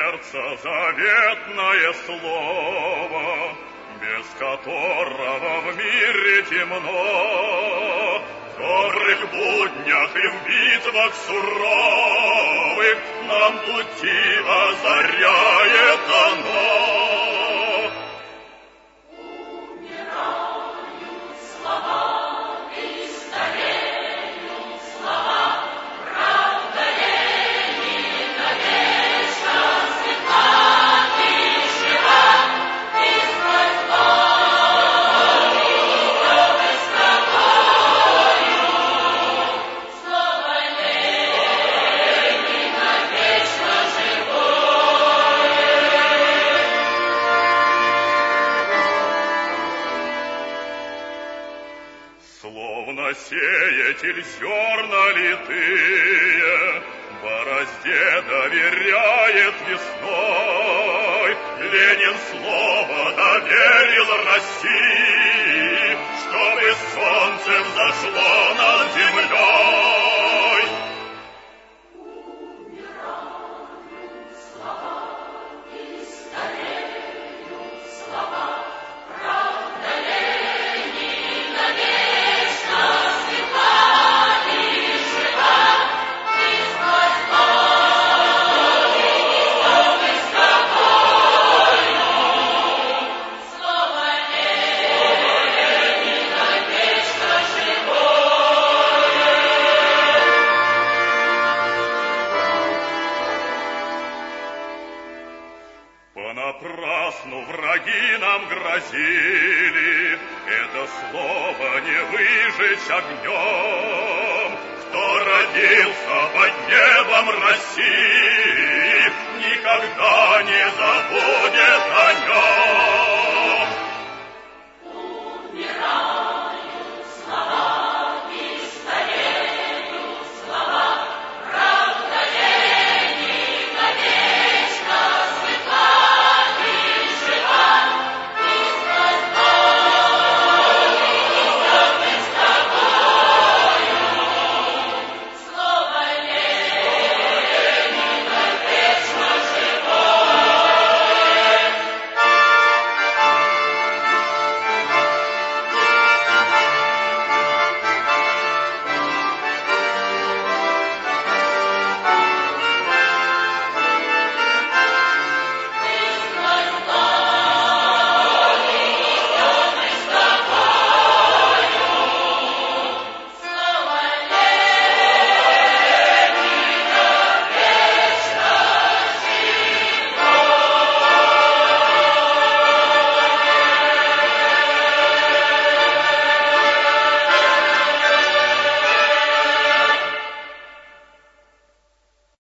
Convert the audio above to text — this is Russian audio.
сердца заветное слово, без которого в мире темно. В добрых буднях и в битвах суровых нам пути озаряет оно. Словно сеятель зерна литые борозде доверяет весной. Ленин слово доверил России, чтобы солнце взошло над землей. Умирают слова и стареют слова. Правда Ленина вечно света и жива, и сквозь боль, и с тобою. Слово Ленина вечно живое. Понапрасну враги нам грозили, это слово не выжечь огнем. Кто родился под небом России, никогда не забудет